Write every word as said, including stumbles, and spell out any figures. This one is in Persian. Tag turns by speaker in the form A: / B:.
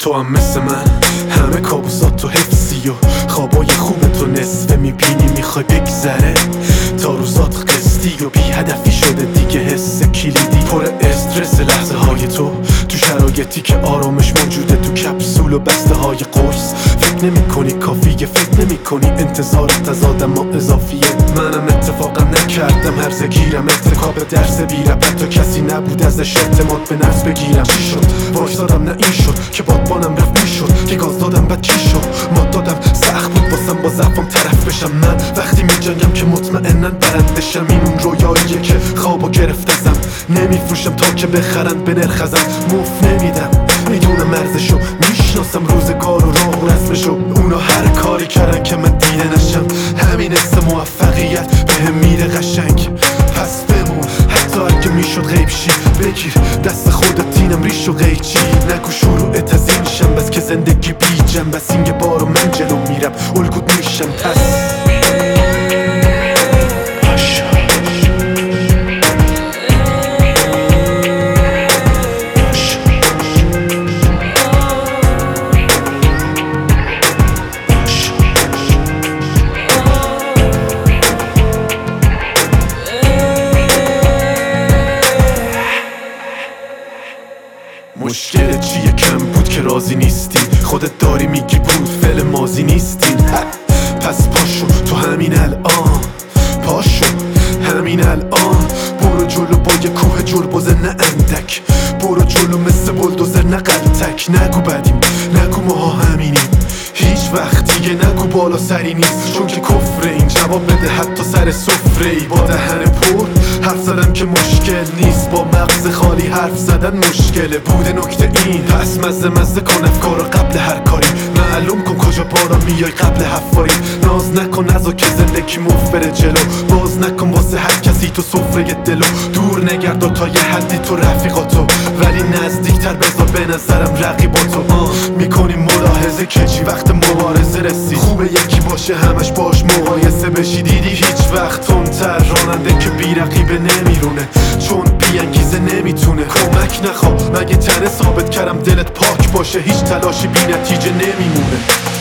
A: تو هم مثل من همه کابوسات تو حفظی و خوابای خوب تو نصفه میبینی میخوای بگذره تا روزات قسطی و بی هدفی شده دیگه حس کلیدی پر استرس لحظه های تو تو شرایطی که آرامش موجوده تو کپسول و بسته های قرص فکر نمی کنی کافیه فکر نمی کنی انتظارت از آدم ها اضافیه منم اتفاقا نکردم هرزه گیرم ارتکاب درس بیرم حتی کسی نبود ازش اعتماد به نفس بگیرم چی شد وایسادم نه این شد که بادبانم رفت میشد که گاز دادم بعد چی شد ما دادم سخت بود واسم با ضعفم طرف بشم من وقتی میجنگم که مطمئنن برندشم این اون رویاییه که خوابو گرفتم نمیفروشم تا که بخرن به نرخ ازم مفت نمیدم میدونم ارزشو میشناسم روزگار و راه و رسمشو اونا هر کاری کردن که من دیده نشم همین اسم موفقیت بهم میره قشنگ پس بمون حتی اگه میشد غیب شی بگیر دست خودت اینم ریش و قیچی نگو شروعت از این شم بس که زندگی بی جنب بس این یه بارو من جلو میرم الگوت میشم پس مشکل چیه کم بود که راضی نیستی خودت داری میگی بود فعل ماضی نیستی پس پاشو تو همین الان پاشو همین الان برو جلو با یه کوه جلبوزه نه اندک برو جلو مثل بلدوزر نه قلتک نگو بدیم نگو ماها همینیم هیچ وقت دیگه نگو بالا سری نیست چون که کفره این جواب بده حتی سر سفره ای با دهن پر حرف زدم که مشکل نیست با مغز خالی حرف زدن مشکله بوده نکته این پس مزه مزه کن افکارو قبل هر کاری معلوم کن کجا بالا میای قبل حفاری ناز نکن نزا که زندگی مفت بره جلو باز نکن واسه هر کسی تو سفره دلو دور نگرد تا یه حدی تو رفیقاتو ولی نزدیکتر بذار به نظرم رقیباتو میکنیم ملاحظه که چی وقت مبارزه رسی خوبه یکی باشه همش باش مقایسه بشی دیدی هیچ وقت تندتر راننده که بی رقیبه نمیرونه چون بی انگیزه نمیتونه کمک نخوا مگه تنه ثابت کردم دلت پاک باشه هیچ تلاشی بی نتیجه نمیمونه